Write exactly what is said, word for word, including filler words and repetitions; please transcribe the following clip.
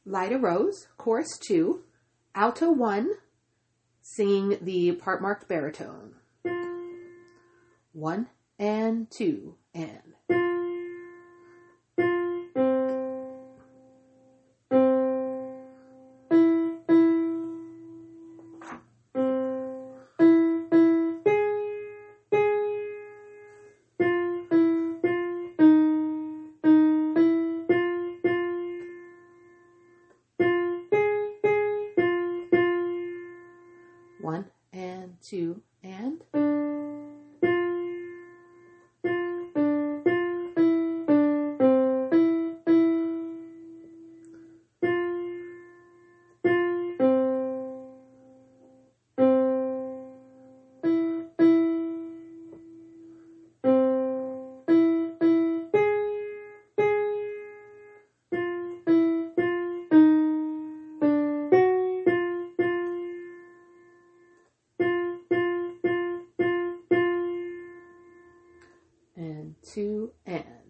Lyda Rose, chorus two, alto one, singing the part marked baritone. One and two and. One and two and. And two and.